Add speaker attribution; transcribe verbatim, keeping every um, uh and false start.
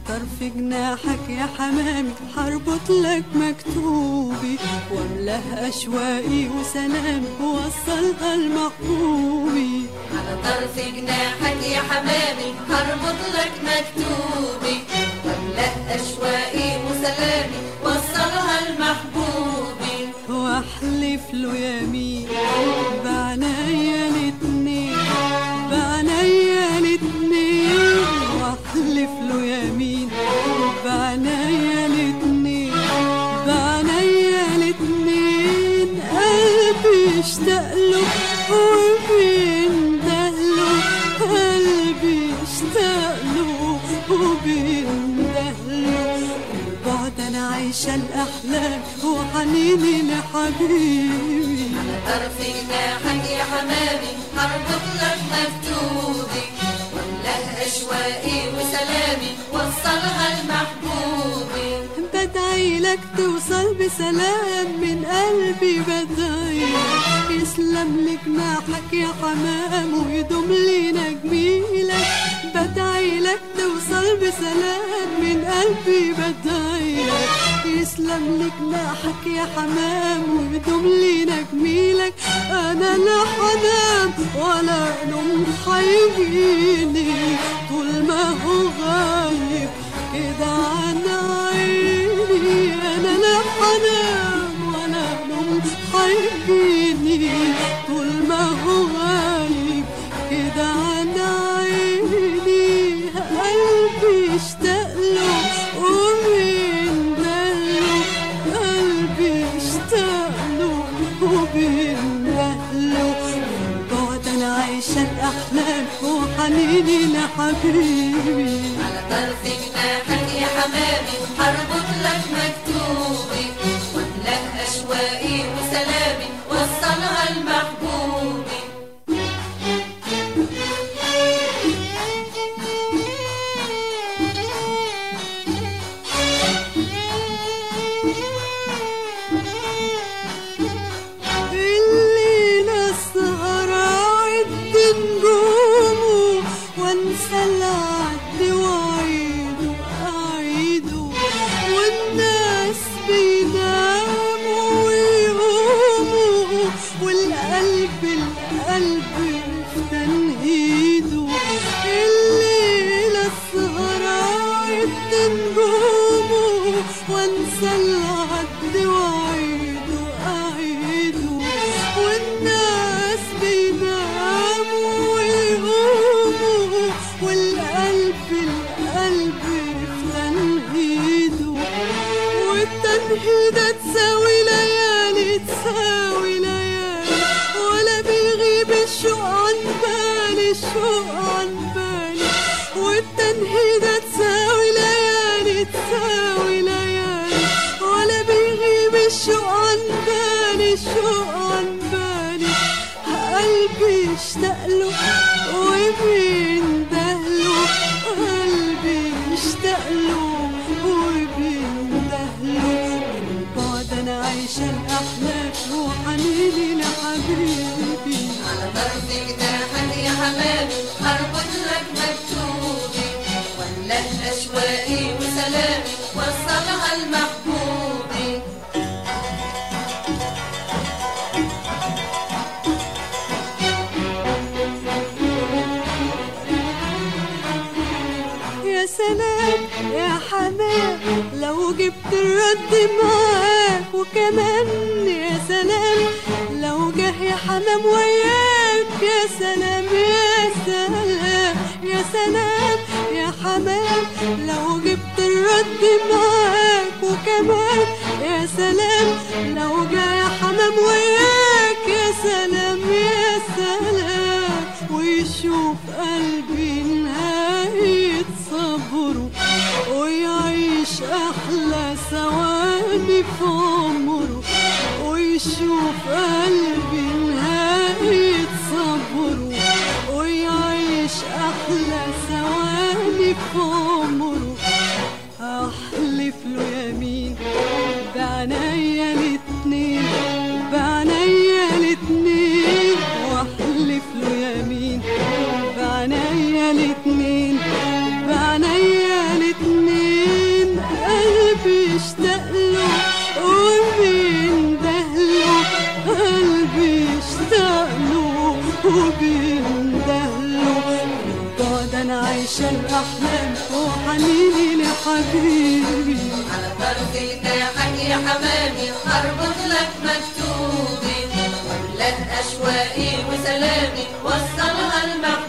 Speaker 1: طرف جناحك يا حمامي هربط لك مكتوبي واملاه اشواقي وسلامي ووصلها لمحبوبي.
Speaker 2: على طرف جناحك يا حمامي هربط لك مكتوبي واملاه اشواقي وسلامي ووصلها لمحبوبي.
Speaker 1: واحلف له يمين بعنايا الاتنين بعنايا الاتنين واحلف له يمين بعنايا الاتنين بعنايا الاتنين. قلبي اشتاق له وبينده له قلبي اشتاق له وبينده له. البعد انا عايشه الاحلام وحنيني لحبيبي.
Speaker 2: على طرف جناحك يا حمامي هربط لك مكتوبي واملاه اشواقي وسلامي وصلها لمحبوبي.
Speaker 1: بدعي لك توصل بسلام من قلبي بدعي يسلم لك جناحك يا حمام ويدوم لينا جميلك. بدعي لك توصل بسلام من قلبي بدعي يسلم لك جناحك يا حمام ويدوم لينا جميلك. انا لا حنام ولا نوم هيجيني طول ما هو غايب كده عن عيني. انا لا حنام ولا نوم هيجيني طول ما هو غايب كده عن عيني. قلبي اشتاق له وبينده له قلبي اشتاق له وبينده له. بعد انا عايشه الاحلام وحنيني لحبيبي.
Speaker 2: على طرف جناحك يا حمامي هربط لك مكتوبي واملاه اشواقي وسلامي وصلها لمحبوبي.
Speaker 1: الليلة السهرة عد نجومه وانسى العد واعيده اعيده. والناس بيناموا ويقوموا والقلب القلب في تنهيده. الليلة السهرة عد نجومه وانسى العد واعيده اعيده. والناس بيناموا ويقوموا والقلب القلب في تنهيده. والتنهيدة تساوي ليالي تساوي ليالي ولا بيغيب الشوق عن بالي الشوق عن بالي. والتنهيدة تساوي ليالي تساوي ليالي ولا بيغيب الشوق عن بالي الشوق عن بالي. قلبي اشتاق له وبينده له قلبي اشتاق له وبينده له. بعد انا عايشه الاحلام وحنيني لحبيبي.
Speaker 2: على طرف جناحك يا حمامي هربط لك مكتوبي واملاه اشواقي وسلامي وصلها لمحبوبي.
Speaker 1: يا سلام يا حمام لو جبت الرد معاك وكمان يا سلام لو جه يا حمام وياك. يا سلام يا سلام يا سلام يا حمام لو جبت الرد معاك وكمان يا سلام لو جه يا حمام وياك. يا سلام يا سلام ويشوف قلبي نهاية صبره ويعيش أحلى ثواني في عمره. ويشوف قلبي نهاية صبره ويعيش أحلى ثواني في عمره. أحلف له يمين بعنايا الاتنين بعنايا الاتنين واحلف له يمين بعنايا الاتنين بعنايا الاتنين. عشان أحلامي وحنيني لحبيبي.
Speaker 2: على طرف جناحك يا حمامي هربط لك مكتوبي، واملأ أشواقي وسلامي وصلها المحبوبي.